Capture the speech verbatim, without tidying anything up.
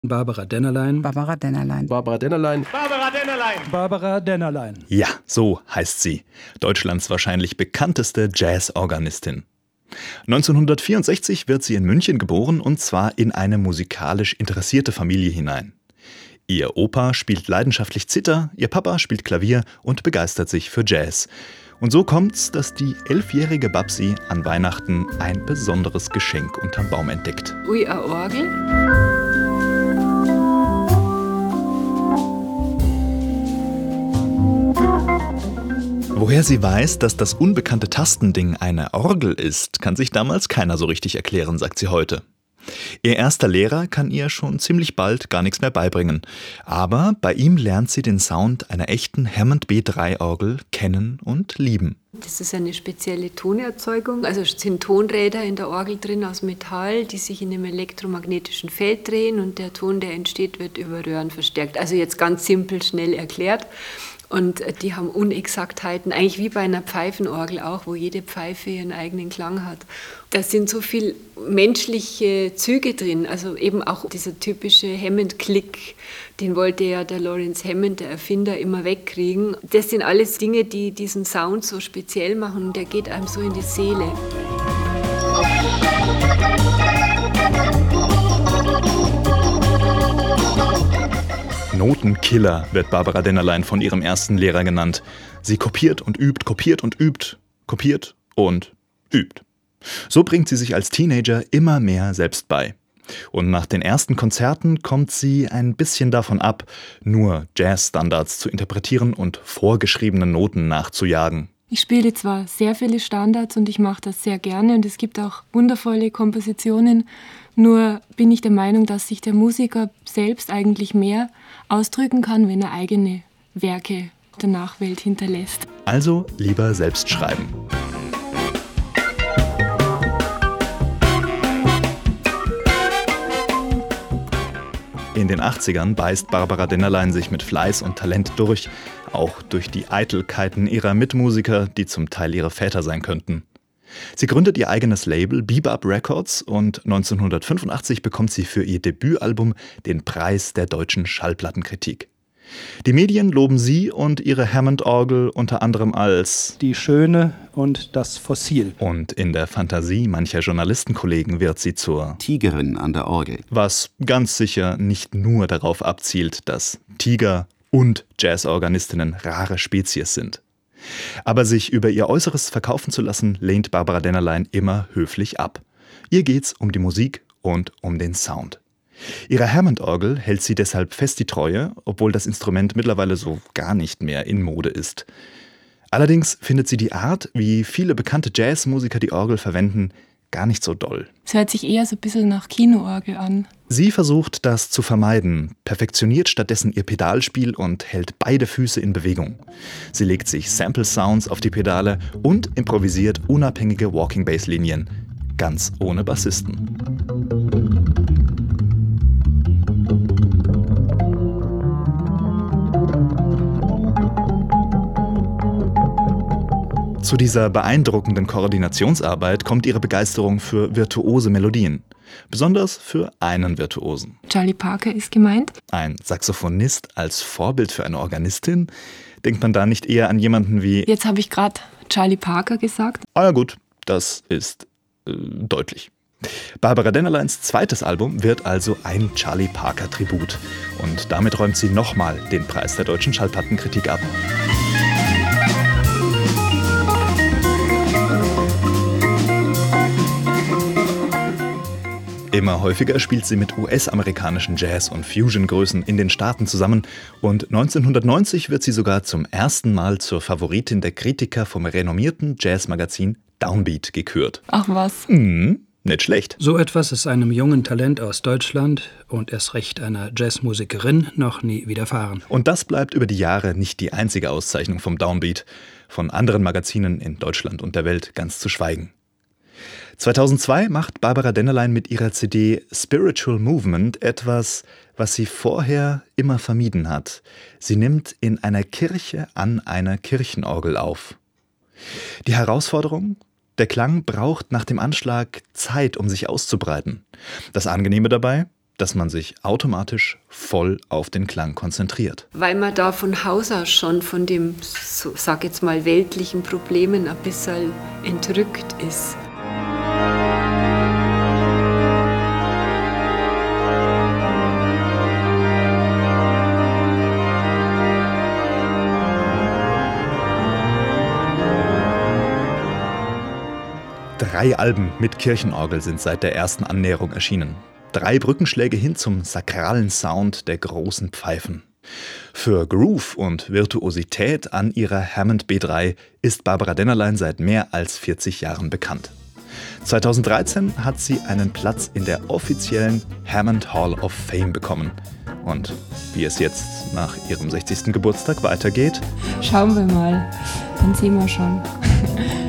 Barbara Dennerlein. Barbara Dennerlein. Barbara Dennerlein. Barbara Dennerlein. Barbara Dennerlein. Ja, so heißt sie. Deutschlands wahrscheinlich bekannteste Jazzorganistin. neunzehnhundertvierundsechzig wird sie in München geboren, und zwar in eine musikalisch interessierte Familie hinein. Ihr Opa spielt leidenschaftlich Zither, ihr Papa spielt Klavier und begeistert sich für Jazz. Und so kommt's, dass die elfjährige Babsi an Weihnachten ein besonderes Geschenk unterm Baum entdeckt. Ui, eine Orgel. Woher sie weiß, dass das unbekannte Tastending eine Orgel ist, kann sich damals keiner so richtig erklären, sagt sie heute. Ihr erster Lehrer kann ihr schon ziemlich bald gar nichts mehr beibringen. Aber bei ihm lernt sie den Sound einer echten Hammond B drei Orgel kennen und lieben. Das ist eine spezielle Tonerzeugung. Also es sind Tonräder in der Orgel drin aus Metall, die sich in einem elektromagnetischen Feld drehen, und der Ton, der entsteht, wird über Röhren verstärkt. Also jetzt ganz simpel, schnell erklärt. Und die haben Unexaktheiten, eigentlich wie bei einer Pfeifenorgel auch, wo jede Pfeife ihren eigenen Klang hat. Da sind so viele menschliche Züge drin, also eben auch dieser typische Hammond-Klick, den wollte ja der Lawrence Hammond, der Erfinder, immer wegkriegen. Das sind alles Dinge, die diesen Sound so speziell machen, und der geht einem so in die Seele. Notenkiller wird Barbara Dennerlein von ihrem ersten Lehrer genannt. Sie kopiert und übt, kopiert und übt, kopiert und übt. So bringt sie sich als Teenager immer mehr selbst bei. Und nach den ersten Konzerten kommt sie ein bisschen davon ab, nur Jazzstandards zu interpretieren und vorgeschriebenen Noten nachzujagen. Ich spiele zwar sehr viele Standards und ich mache das sehr gerne, und es gibt auch wundervolle Kompositionen, nur bin ich der Meinung, dass sich der Musiker selbst eigentlich mehr ausdrücken kann, wenn er eigene Werke der Nachwelt hinterlässt. Also lieber selbst schreiben. In den achtzigern beißt Barbara Dennerlein sich mit Fleiß und Talent durch, auch durch die Eitelkeiten ihrer Mitmusiker, die zum Teil ihre Väter sein könnten. Sie gründet ihr eigenes Label Bebop Records, und neunzehnhundertfünfundachtzig bekommt sie für ihr Debütalbum den Preis der deutschen Schallplattenkritik. Die Medien loben sie und ihre Hammond-Orgel unter anderem als die Schöne und das Fossil. Und in der Fantasie mancher Journalistenkollegen wird sie zur Tigerin an der Orgel. Was ganz sicher nicht nur darauf abzielt, dass Tiger und Jazzorganistinnen rare Spezies sind. Aber sich über ihr Äußeres verkaufen zu lassen, lehnt Barbara Dennerlein immer höflich ab. Ihr geht's um die Musik und um den Sound. Ihrer Hammond-Orgel hält sie deshalb fest die Treue, obwohl das Instrument mittlerweile so gar nicht mehr in Mode ist. Allerdings findet sie die Art, wie viele bekannte Jazzmusiker die Orgel verwenden, gar nicht so doll. Es hört sich eher so ein bisschen nach Kinoorgel an. Sie versucht, das zu vermeiden, perfektioniert stattdessen ihr Pedalspiel und hält beide Füße in Bewegung. Sie legt sich Sample-Sounds auf die Pedale und improvisiert unabhängige Walking-Bass-Linien, ganz ohne Bassisten. Zu dieser beeindruckenden Koordinationsarbeit kommt ihre Begeisterung für virtuose Melodien. Besonders für einen Virtuosen. Charlie Parker ist gemeint. Ein Saxophonist als Vorbild für eine Organistin? Denkt man da nicht eher an jemanden wie... Jetzt habe ich gerade Charlie Parker gesagt. Ah ja gut, das ist äh, deutlich. Barbara Dennerleins zweites Album wird also ein Charlie Parker-Tribut. Und damit räumt sie nochmal den Preis der deutschen Schallplattenkritik ab. Immer häufiger spielt sie mit U S-amerikanischen Jazz- und Fusion-Größen in den Staaten zusammen, und neunzehnhundertneunzig wird sie sogar zum ersten Mal zur Favoritin der Kritiker vom renommierten Jazzmagazin Downbeat gekürt. Ach was. Mhm, nicht schlecht. So etwas ist einem jungen Talent aus Deutschland und erst recht einer Jazzmusikerin noch nie widerfahren. Und das bleibt über die Jahre nicht die einzige Auszeichnung vom Downbeat, von anderen Magazinen in Deutschland und der Welt ganz zu schweigen. zweitausendzwei macht Barbara Dennerlein mit ihrer C D Spiritual Movement etwas, was sie vorher immer vermieden hat. Sie nimmt in einer Kirche an einer Kirchenorgel auf. Die Herausforderung? Der Klang braucht nach dem Anschlag Zeit, um sich auszubreiten. Das Angenehme dabei? dass man sich automatisch voll auf den Klang konzentriert. Weil man da von Haus aus schon von dem, so, sag jetzt mal, weltlichen Problemen ein bisschen entrückt ist. Drei Alben mit Kirchenorgel sind seit der ersten Annäherung erschienen. Drei Brückenschläge hin zum sakralen Sound der großen Pfeifen. Für Groove und Virtuosität an ihrer Hammond B drei ist Barbara Dennerlein seit mehr als vierzig Jahren bekannt. zweitausenddreizehn hat sie einen Platz in der offiziellen Hammond Hall of Fame bekommen. Und wie es jetzt nach ihrem sechzigsten Geburtstag weitergeht? Schauen wir mal, dann sehen wir schon.